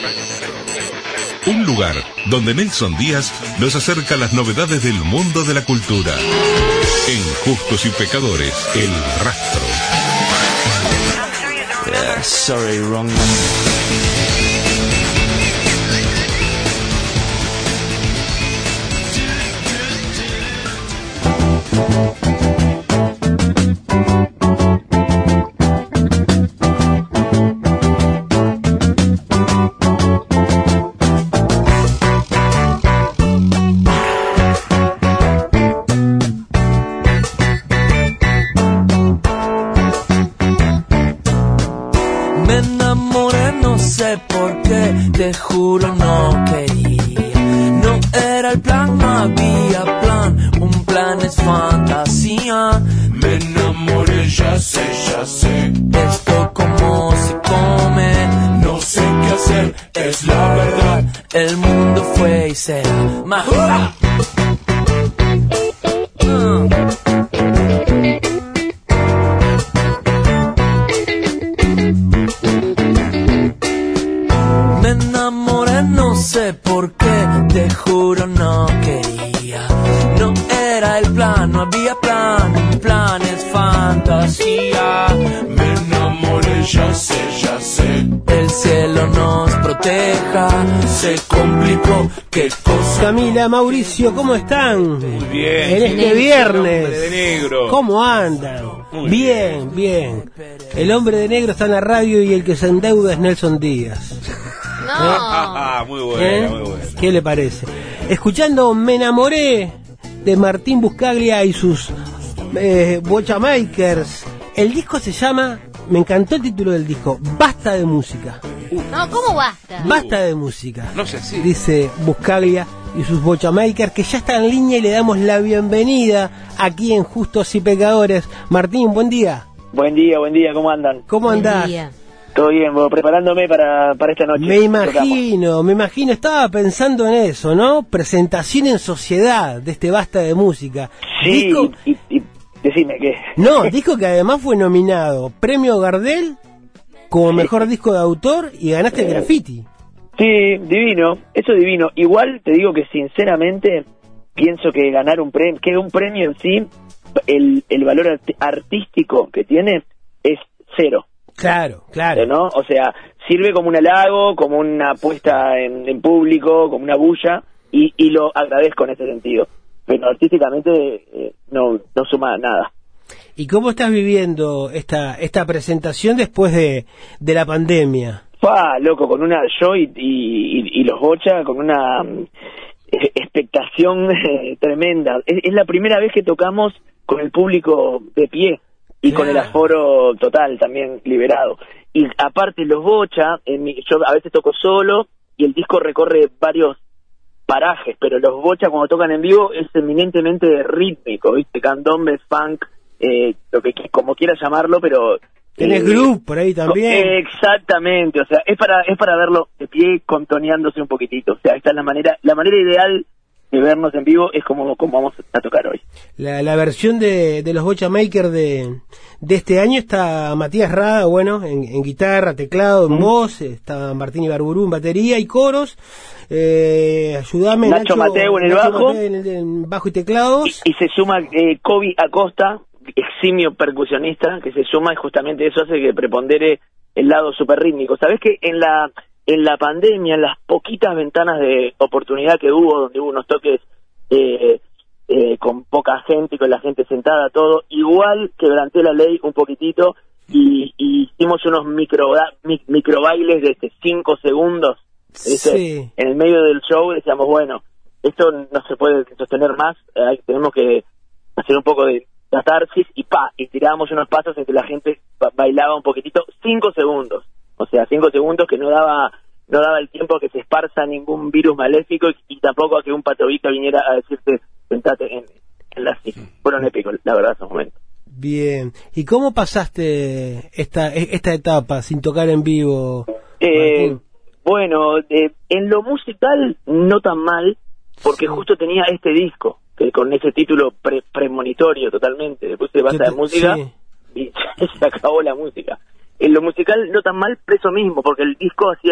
Un lugar donde Nelson Díaz nos acerca a las novedades del mundo de la cultura. En Justos y Pecadores, El Rastro. Yeah, sorry, wrong number. Te juro no quería, no era el plan, no había plan, un plan es fantasía. Me enamoré, ya sé, esto como se come, no sé qué hacer, es la verdad, el mundo fue y será ¡Mahua! No sé por qué, te juro no quería. No era el plan, no había plan, un plan es fantasía. Me enamoré, ya sé. El cielo nos proteja, se complicó, qué cosa. Camila, Mauricio, ¿cómo están? Muy bien. En este viernes. El hombre de negro. ¿Cómo andan? Muy bien. El hombre de negro está en la radio y el que se endeuda es Nelson Díaz. No. Muy buena, muy buena. ¿Qué le parece? Escuchando Me enamoré de Martín Buscaglia y sus Bochamakers. El disco se llama, me encantó el título del disco, Basta de música. No, ¿cómo basta? Basta de música. No sé si. Dice Buscaglia y sus Bochamakers, que ya está en línea y le damos la bienvenida aquí en Justos y Pecadores. Martín, buen día. Buen día, ¿cómo andan? ¿Cómo andás? Todo bien, preparándome para esta noche. Me imagino, estaba pensando en eso, ¿no? Presentación en sociedad de este Basta de música. Sí, disco... y decime qué. No, disco que además fue nominado Premio Gardel como mejor disco de autor y ganaste el Graffiti. Sí, divino, eso divino. Igual te digo que sinceramente pienso que ganar un premio, que un premio en sí, el valor artístico que tiene es cero. Claro. ¿No? O sea, sirve como un halago, como una puesta en público, como una bulla, y lo agradezco en ese sentido. Pero artísticamente no suma nada. ¿Y cómo estás viviendo esta presentación después de la pandemia? Loco, con yo y los Bocha, con una expectación tremenda. Es la primera vez que tocamos con el público de pie. Y con el aforo total también liberado. Y aparte los Bocha, yo a veces toco solo y el disco recorre varios parajes, pero los Bocha cuando tocan en vivo es eminentemente rítmico, ¿viste? Candombe, funk, lo que como quieras llamarlo, pero... ¿Tenés groove por ahí también? Exactamente, o sea, es para verlo de pie contoneándose un poquitito. O sea, esta es la manera ideal de vernos en vivo, es como vamos a tocar hoy. La versión de los Bochamakers de este año está Matías Rada, en guitarra, teclado, en voz, está Martín Ibarburú en batería y coros, ayudame Nacho Mateo en el bajo, en bajo y teclados, y se suma Kobe Acosta, eximio percusionista, que se suma, y justamente eso hace que prepondere el lado super rítmico. ¿Sabés que en la pandemia, en las poquitas ventanas de oportunidad que hubo, donde hubo unos toques con poca gente, con la gente sentada, todo, igual quebranté la ley un poquitito y hicimos unos micro bailes de 5 segundos, sí. En el medio del show decíamos, bueno, esto no se puede sostener más, tenemos que hacer un poco de catarsis y tirábamos unos pasos en que la gente bailaba un poquitito, 5 segundos. O sea, 5 segundos que no daba el tiempo a que se esparza ningún virus maléfico y tampoco a que un patobica viniera a decirte, sentate en la silla. Fueron épicos, la verdad, esos momentos. Bien. ¿Y cómo pasaste esta etapa sin tocar en vivo? Bueno, en lo musical no tan mal, porque justo tenía este disco, que con ese título premonitorio totalmente, después de Basta de música, y se acabó la música. En lo musical no tan mal por eso mismo, porque el disco hacía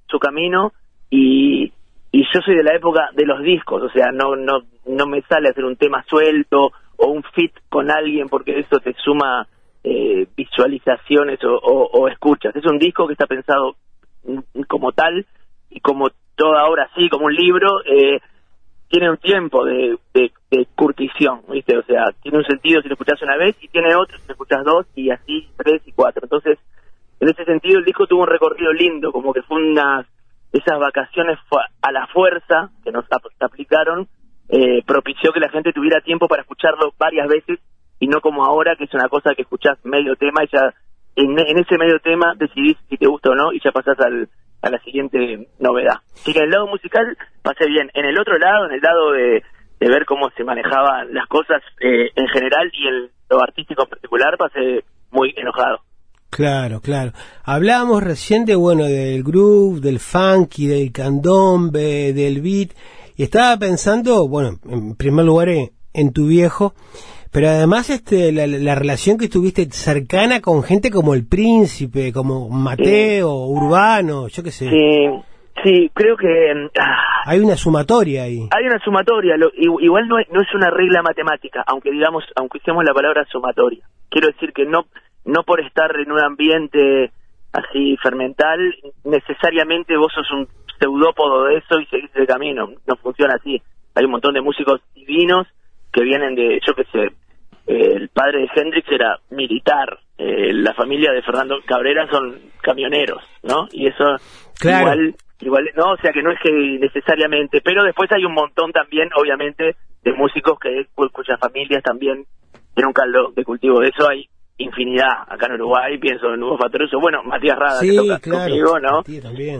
su camino y yo soy de la época de los discos, o sea, no me sale hacer un tema suelto o un feat con alguien porque eso te suma visualizaciones o escuchas. Es un disco que está pensado como tal y como toda obra así, como un libro, tiene un tiempo de curtición, ¿viste? O sea, tiene un sentido si lo escuchás una vez y tiene otro si lo escuchás 2 y así 3 y 4. Entonces, en ese sentido el disco tuvo un recorrido lindo, como que fue esas vacaciones a la fuerza que nos aplicaron, propició que la gente tuviera tiempo para escucharlo varias veces y no como ahora, que es una cosa que escuchás medio tema y ya en ese medio tema decidís si te gusta o no y ya pasás a la siguiente novedad. Así que en el lado musical pasé bien. En el otro lado, en el lado de ver cómo se manejaban las cosas en general y en lo artístico en particular, pasé muy enojado. Claro, claro. Hablábamos recién del groove, del funky, del candombe, del beat, y estaba pensando, en primer lugar en tu viejo, pero además la relación que tuviste cercana con gente como El Príncipe, como Mateo, Urbano, yo qué sé. Sí, creo que hay una sumatoria ahí. Hay una sumatoria, igual no es una regla matemática, aunque usemos la palabra sumatoria. Quiero decir que no por estar en un ambiente así fermental, necesariamente vos sos un pseudópodo de eso y seguís el camino. No funciona así. Hay un montón de músicos divinos que vienen de, yo qué sé, el padre de Hendrix era militar, la familia de Fernando Cabrera son camioneros, ¿no? Y eso claro. igual no, o sea que no es que necesariamente, pero después hay un montón también, obviamente, de músicos cuyas familias también tienen un caldo de cultivo. De eso hay infinidad acá en Uruguay, pienso en Hugo Fatoroso, Matías Rada, sí, que toca claro, conmigo, ¿no? También.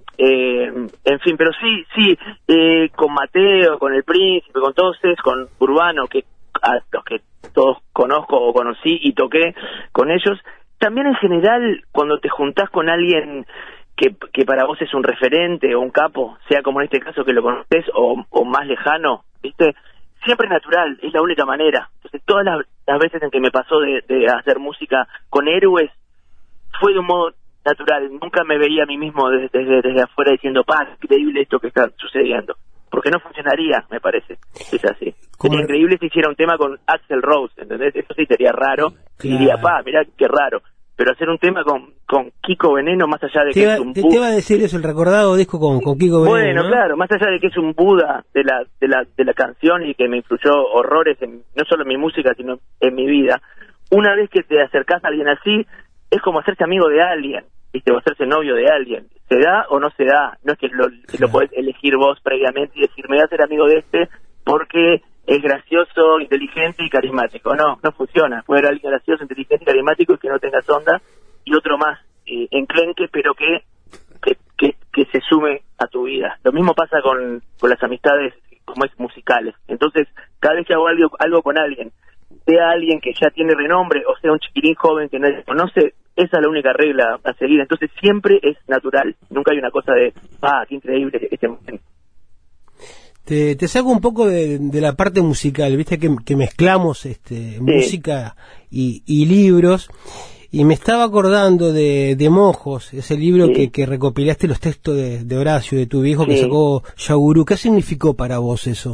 En fin, pero sí, con Mateo, con El Príncipe, con todos esos, con Urbano, que a los que todos conozco o conocí y toqué con ellos, también en general cuando te juntás con alguien que para vos es un referente o un capo, sea como en este caso que lo conoces o más lejano, ¿viste? Siempre es natural, es la única manera. Entonces todas las veces en que me pasó de hacer música con héroes fue de un modo natural. Nunca me veía a mí mismo desde afuera diciendo, increíble esto que está sucediendo. Porque no funcionaría, me parece. Es así. Sería increíble si hiciera un tema con Axl Rose, ¿entendés? Eso sí sería raro. Claro. Y diría, mirá qué raro. Pero hacer un tema con Kiko Veneno, más allá de que es un Te iba a decir eso, el recordado disco con Kiko Veneno. Bueno, ¿no? claro, más allá de que es un Buda de la canción y que me influyó horrores no solo en mi música, sino en mi vida. Una vez que te acercás a alguien así, es como hacerse amigo de alguien, ¿viste? O hacerse novio de alguien. ¿Se da o no se da? No es que lo podés elegir vos previamente y decir, me voy a hacer amigo de este porque es gracioso, inteligente y carismático. No funciona. Puede haber alguien gracioso, inteligente y carismático y que no tengas onda, y otro más enclenque, pero que se sume a tu vida. Lo mismo pasa con las amistades como es musicales. Entonces, cada vez que hago algo con alguien, sea alguien que ya tiene renombre o sea un chiquirín joven que nadie conoce, esa es la única regla a seguir. Entonces siempre es natural. Nunca hay una cosa de, qué increíble este momento. Te saco un poco de la parte musical, viste que mezclamos música y libros, y me estaba acordando de Mojos, ese libro que recopilaste los textos de Horacio, de tu viejo, que sacó Yagurú. ¿Qué significó para vos eso?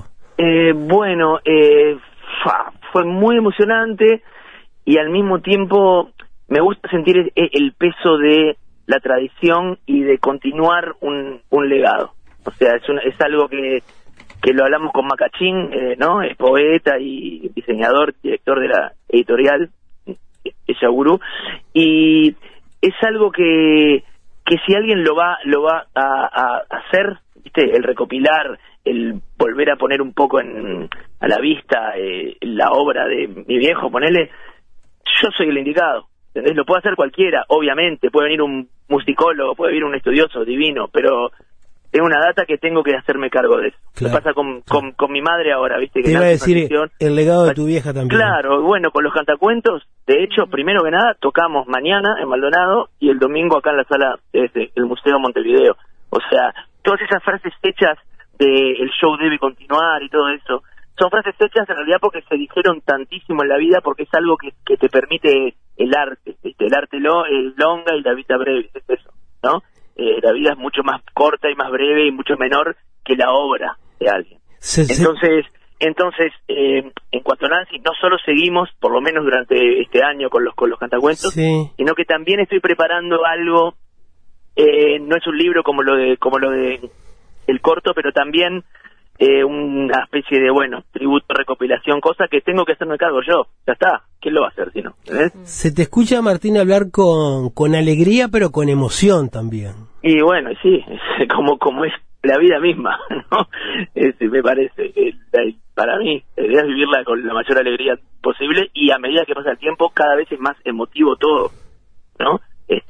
Fue muy emocionante y al mismo tiempo me gusta sentir el peso de la tradición y de continuar un legado. O sea, es algo que lo hablamos con Macachín, ¿no? Es poeta y diseñador, director de la editorial Yagurú, y es algo que si alguien lo va a hacer, ¿viste? El recopilar, el volver a poner un poco a la vista la obra de mi viejo, ponele, yo soy el indicado, ¿entendés? Lo puede hacer cualquiera, obviamente, puede venir un musicólogo, puede venir un estudioso divino, pero es una data que tengo que hacerme cargo de eso. Claro. Me pasa con mi madre ahora, ¿viste? Que te iba a decir el legado de tu vieja también. Claro, bueno, con los cantacuentos, de hecho, primero que nada, tocamos mañana en Maldonado y el domingo acá en la sala del Museo Montevideo. O sea, todas esas frases hechas de el show debe continuar y todo eso, son frases hechas en realidad porque se dijeron tantísimo en la vida, porque es algo que te permite el arte, ¿viste? El arte el longa y la vida breve, es eso, ¿no? la vida es mucho más corta y más breve y mucho menor que la obra de alguien. Entonces, en cuanto a Nancy, no solo seguimos, por lo menos durante este año con los cantacuentos, sino que también estoy preparando algo. No es un libro como lo de el corto, pero también una especie de, tributo, recopilación, cosa que tengo que hacerme cargo yo. Ya está, ¿quién lo va a hacer si no? Se te escucha, Martín, hablar con alegría, pero con emoción también. Y bueno, sí, es como es la vida misma, ¿no? Me parece, para mí, deberías vivirla con la mayor alegría posible, y a medida que pasa el tiempo, cada vez es más emotivo todo, ¿no?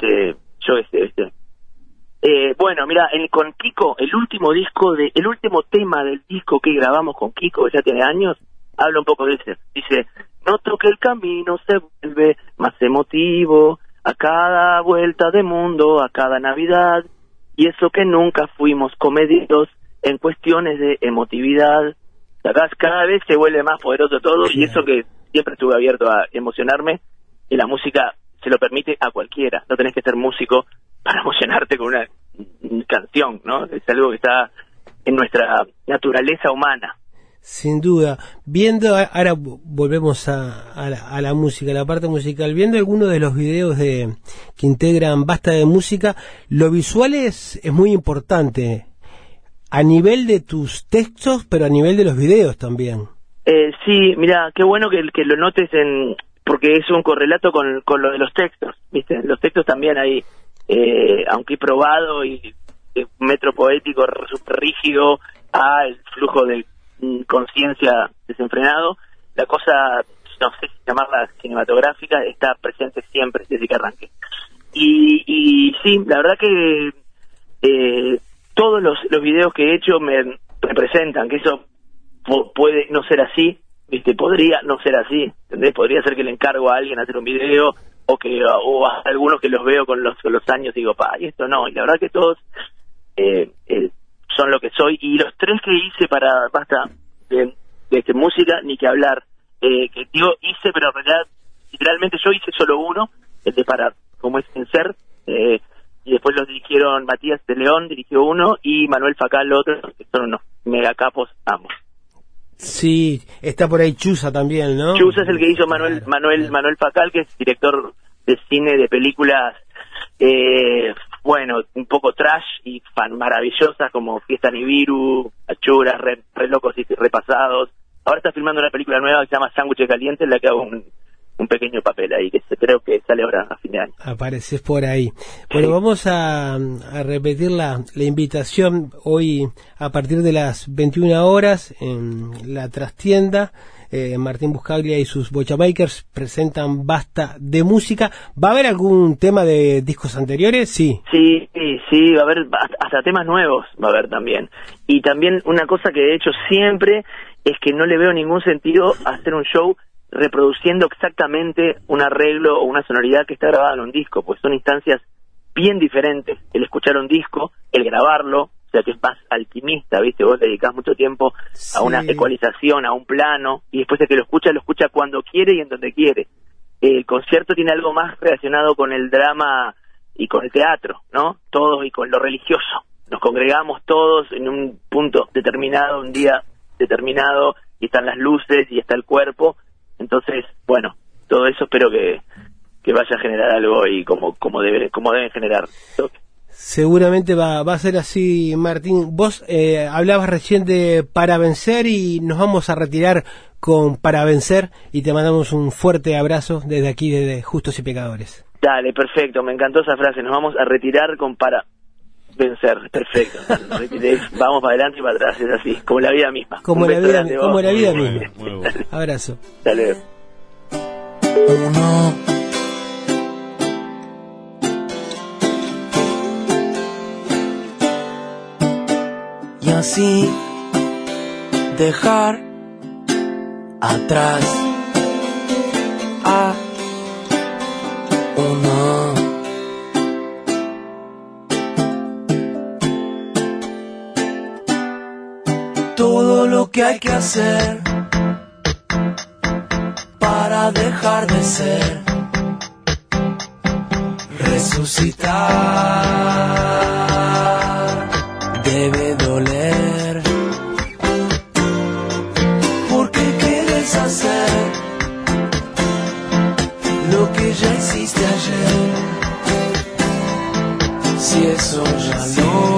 Mira, con Kiko, el último tema del disco que grabamos con Kiko, que ya tiene años, habla un poco de ese. Dice, noto que el camino se vuelve más emotivo a cada vuelta de mundo, a cada Navidad, y eso que nunca fuimos comedidos en cuestiones de emotividad. Cada vez se vuelve más poderoso todo, y eso que siempre estuve abierto a emocionarme, y la música se lo permite a cualquiera. No tenés que ser músico para emocionarte con una canción, ¿no? Es algo que está en nuestra naturaleza humana. Sin duda. Ahora volvemos a la música, a la parte musical. Viendo algunos de los videos que integran Basta de Música, lo visual es muy importante, a nivel de tus textos, pero a nivel de los videos también. Sí, mira, qué bueno que lo notes, porque es un correlato con lo de los textos, ¿viste? Los textos también hay, aunque he probado y metro poético súper rígido el flujo de conciencia desenfrenado, la cosa, no sé si llamarla cinematográfica, está presente siempre desde que arranque. Y sí, la verdad que todos los videos que he hecho me representan, que eso puede no ser así, ¿viste? Podría no ser así, ¿entendés? Podría ser que le encargo a alguien hacer un video, o a algunos que los veo con los años y digo, y esto no, y la verdad que todos son lo que soy, y los 3 que hice para Basta de música, ni que hablar, hice, pero en realidad, literalmente yo hice solo uno, el de Para, como es en ser, y después los dirigieron Matías de León, dirigió uno, y Manuel Facal otro, que son unos mega capos ambos. Sí, está por ahí Chuza también, ¿no? Chuza es el que hizo Manuel Facal, que es director de cine, de películas, un poco trash y maravillosas, como Fiesta Nibiru, Achuras, re locos y repasados. Ahora está filmando una película nueva que se llama Sándwiches Calientes, en la que hago un pequeño papel ahí, que creo que sale ahora a fin de año. Apareces por ahí. Bueno, vamos a repetir la invitación hoy a partir de las 21 horas en la trastienda. Martín Buscaglia y sus Bochamakers presentan Basta de Música. ¿Va a haber algún tema de discos anteriores? Sí, va a haber hasta temas nuevos, va a haber también. Y también una cosa que he hecho siempre es que no le veo ningún sentido hacer un show reproduciendo exactamente un arreglo o una sonoridad que está grabada en un disco, pues son instancias bien diferentes. El escuchar un disco, el grabarlo, o sea que es más alquimista, ¿viste? Vos dedicás mucho tiempo a una ecualización, a un plano, y después de que lo escucha cuando quiere y en donde quiere. El concierto tiene algo más relacionado con el drama y con el teatro, ¿no? Todos, y con lo religioso. Nos congregamos todos en un punto determinado, un día determinado, y están las luces y está el cuerpo. Entonces, todo eso espero que vaya a generar algo y como deben generar. Seguramente va a ser así, Martín. Vos hablabas recién de Para Vencer, y nos vamos a retirar con Para Vencer, y te mandamos un fuerte abrazo desde aquí, desde Justos y Pecadores. Dale, perfecto, me encantó esa frase. Nos vamos a retirar con Para Vencer, perfecto. Vamos para adelante y para atrás, es así, como la vida misma. Como la vida misma. Muy bueno. Abrazo. Dale. Y así dejar atrás a uno. Todo lo que hay que hacer para dejar de ser, resucitar. si eso ya lo